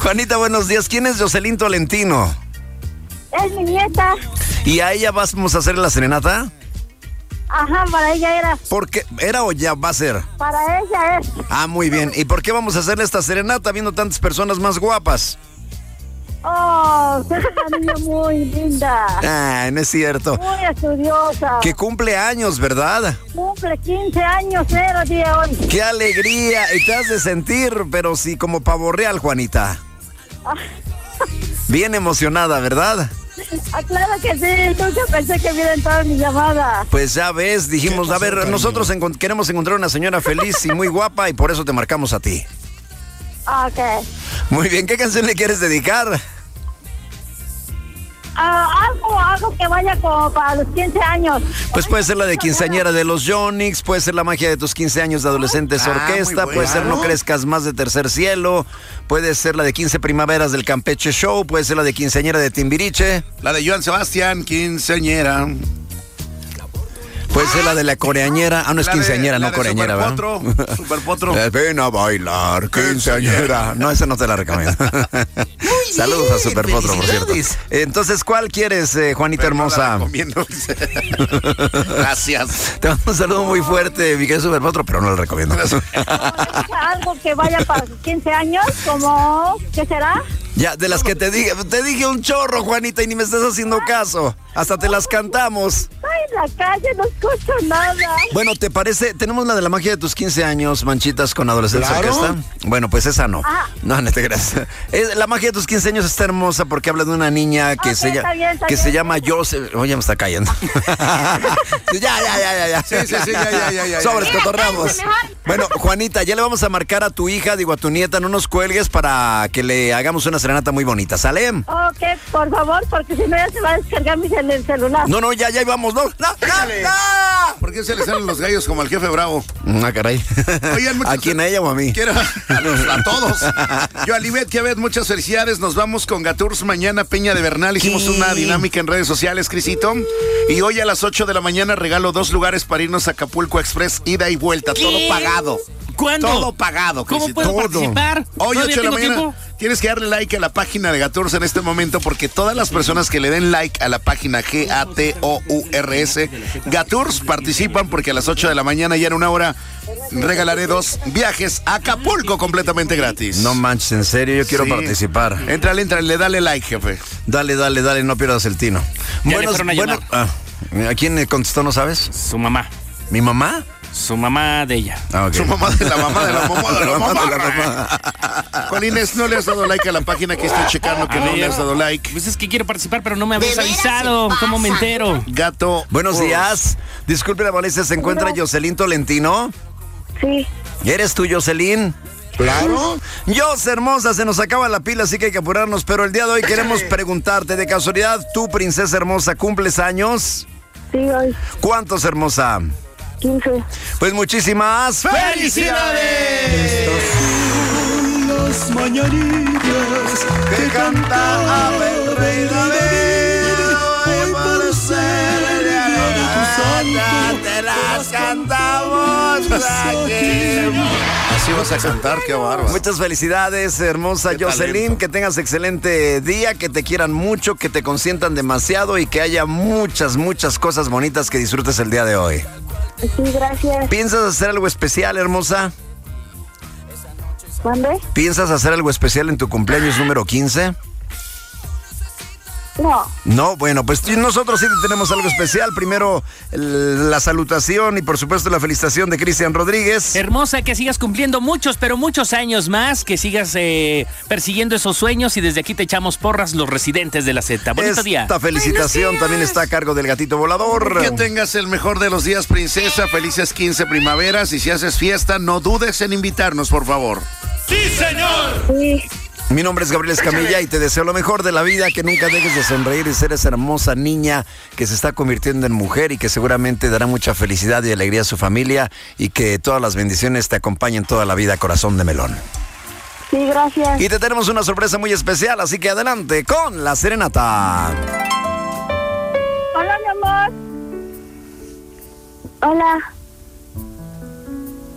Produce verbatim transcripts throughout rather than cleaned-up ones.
Juanita, buenos días. ¿Quién es Jocelyn Tolentino? Es mi nieta. ¿Y a ella vamos a hacer la serenata? Ajá, para ella era. ¿Por qué? ¿Era o ya va a ser? Para ella es. Ah, muy bien. ¿Y por qué vamos a hacerle esta serenata viendo tantas personas más guapas? Oh, usted es una niña muy linda. Ah, no es cierto. Muy estudiosa. Que cumple años, ¿verdad? Cumple quince años, cero día hoy. ¡Qué alegría! Y te has de sentir, pero sí, como pavo real, Juanita. Bien emocionada, ¿verdad? Ah, claro que sí. Nunca pensé que viera toda mi llamada. Pues ya ves, dijimos, a ver, nosotros encont- queremos encontrar una señora feliz y muy guapa y por eso te marcamos a ti. Ok. Muy bien, ¿qué canción le quieres dedicar? Ah, algo, algo que vaya como para los quince años. Pues puede ser la de quinceañera de los Yonix, puede ser la magia de tus quince años de adolescentes Ah, orquesta, muy puede ser bueno. No crezcas más de Tercer Cielo, puede ser la de quince primaveras del Campeche Show, puede ser la de quinceañera de Timbiriche, La de Joan Sebastián, quinceañera. puede ser la de la coreañera, ah no es La de- quinceañera, la no de coreañera, ¿verdad? Superpotro, Superpotro. Eh, Ven a bailar, quinceañera. No, esa no te la recomiendo. Saludos a Superpotro, por cierto. felicidades. Entonces, ¿cuál quieres, eh, Juanita Pero no la hermosa? recomiendo. Gracias. Te mando un saludo muy fuerte, mi querido Superpotro, pero no lo recomiendo. Algo que vaya para los quince años, como, ¿qué será? Ya, de las que te dije, te dije un chorro, Juanita, y ni me estás haciendo caso. Hasta te las cantamos. Estoy en la calle, no escucho nada. Bueno, ¿te parece? Tenemos la de la magia de tus quince años, Manchitas con adolescencia Claro. orquesta. Bueno, pues esa no. Ah. No, no te creas. Es- la magia de tus quince años está hermosa porque habla de una niña que Ok, se, lla- está bien, está que bien. se llama Joseph. Oye, me está cayendo. ya, ya, ya, ya, ya. Sí, sí, sí, ya, ya, ya, ya. Sobres, Mira, cotorramos. cállense mejor. Bueno, Juanita, ya le vamos a marcar a tu hija, digo a tu nieta, no nos cuelgues para que le hagamos una serenata muy bonita, ¿sale? Ok, por favor, porque si no ya se va a descargar mi cel- el celular. No, no, ya, ya íbamos, no, no, no, Déjale. no. ¿Por qué se le salen los gallos como al jefe Bravo? Ah, caray. Oigan, muchas- ¿A quién, a ella o a mí? Quiero a, los- a todos. Yo, Alibet, que ves, muchas felicidades. Nos vamos con Gaturs mañana, Peña de Bernal. Hicimos Sí. una dinámica en redes sociales, Crisito. Y hoy a las ocho de la mañana regalo dos lugares para irnos a Acapulco Express, ida y vuelta, ¿Qué? todo pagado. ¿Cuándo? Todo pagado, ¿Cómo Crisito. puedo Todo. participar? Hoy ¿Todavía ocho de la tengo mañana tiempo? tienes que darle like a la página de Gaturs en este momento porque todas las personas que le den like a la página G A T O U R S Gaturs participan porque a las ocho de la mañana y en una hora regalaré dos viajes a Acapulco completamente gratis. No manches, en serio, yo quiero Sí. participar. Entrale, entrale, dale like, jefe. Dale, dale, dale, no pierdas el tino. Ya le fueron a llamar. ah, ¿a quién le contestó, no sabes? Su mamá. ¿Mi mamá? Su mamá de ella. Ah, ok. Su mamá de la mamá de la mamá de la mamá. de la mamá. Juan Inés, no le has dado like a la página que estoy checando que A no ver. le has dado like. Pues es que quiero participar, pero no me habéis avisado. ¿Cómo me entero? Gato. Buenos Urs. días. Disculpe la molestia, ¿se encuentra Jocelyn Tolentino? Sí. ¿Eres tú, Jocelyn? Claro. Jos, hermosa, se nos acaba la pila, así que hay que apurarnos, pero el día de hoy queremos preguntarte, de casualidad, ¿tú, princesa hermosa, cumples años? Sí, hoy. ¿Cuántos, hermosa? quince. Pues muchísimas ¡Felicidades! Las mañanitas que canta el rey David, hoy por ser día de tu santo, te las cantamos aquí. Así vas a cantar, qué bárbaro. Muchas felicidades, hermosa Qué Jocelyn, talento. que tengas excelente día, que te quieran mucho, que te consientan demasiado y que haya muchas, muchas cosas bonitas que disfrutes el día de hoy. Sí, gracias. ¿Piensas hacer algo especial, hermosa? ¿Mande? ¿Piensas hacer algo especial en tu cumpleaños número quince? No. No, bueno, pues sí, nosotros sí tenemos algo especial. Primero, el- la salutación y por supuesto la felicitación de Cristian Rodríguez. Hermosa, que sigas cumpliendo muchos, pero muchos años más, que sigas eh, persiguiendo esos sueños y desde aquí te echamos porras los residentes de la Z. Bonito día. Esta felicitación también está a cargo del gatito volador. Que tengas el mejor de los días, princesa. Felices quince primaveras. Y si haces fiesta, no dudes en invitarnos, por favor. Sí. Mi nombre es Gabriel Escamilla y te deseo lo mejor de la vida, que nunca dejes de sonreír y ser esa hermosa niña que se está convirtiendo en mujer y que seguramente dará mucha felicidad y alegría a su familia y que todas las bendiciones te acompañen toda la vida, corazón de melón. Sí, gracias. Y te tenemos una sorpresa muy especial, así que adelante con la serenata. Hola, mi amor. Hola.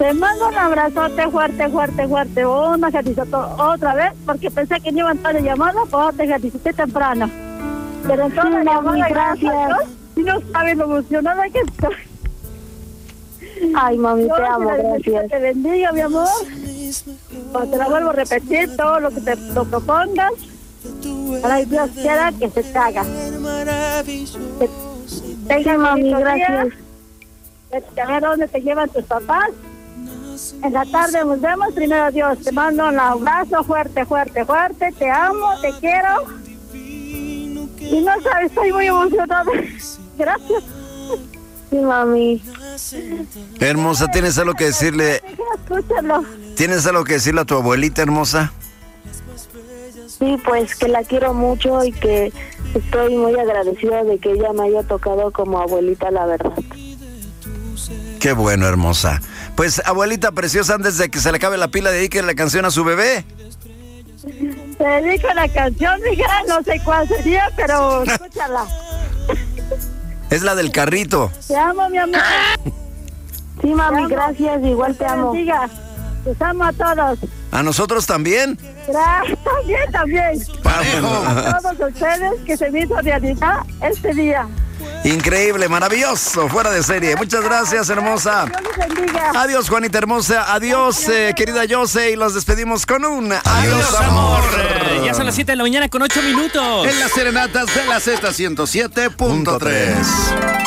Te mando un abrazote fuerte, fuerte, fuerte. Una gatizota otra vez, porque pensé que no iban a estar de llamada, pues te gaticité temprano. Pero entonces, sí, mami, gracias. Si no saben lo emocionada que estoy. Ay, mami, Dios, te amo, gracias. Te bendiga, mi amor. Pues te la vuelvo a repetir, todo lo que te lo propongas. Para que Dios quiera que se te haga. Que tenga, mami, gracias. A ver dónde te llevan tus papás. En la tarde nos vemos. Primero Dios, te mando un abrazo fuerte, fuerte, fuerte. Te amo, te quiero. Y no sabes, estoy muy emocionada. Gracias. Sí, mami. Hermosa, ¿tienes algo que decirle? Escúchalo. ¿Tienes algo que decirle a tu abuelita, hermosa? Sí, pues que la quiero mucho y que estoy muy agradecida de que ella me haya tocado como abuelita, la verdad. Qué bueno, hermosa. Pues, abuelita preciosa, antes de que se le acabe la pila, dedique la canción a su bebé. Te dedico la canción, mija, no sé cuál sería, pero escúchala. Es la del carrito. Te amo, mi amor. Sí, mami, Te amo. gracias, igual te amo. Bendiga. Te amo a todos. ¿A nosotros también? Gracias, también, también. Parejo. A todos ustedes que se me hizo realidad este día. Increíble, maravilloso, fuera de serie. Muchas gracias, hermosa. Dios les bendiga. Adiós, Juanita hermosa. Adiós, eh, querida Yose. Y los despedimos con un adiós, Adiós, amor. amor. Eh, ya son las siete de la mañana con ocho minutos. En las serenatas de la Z ciento siete punto tres.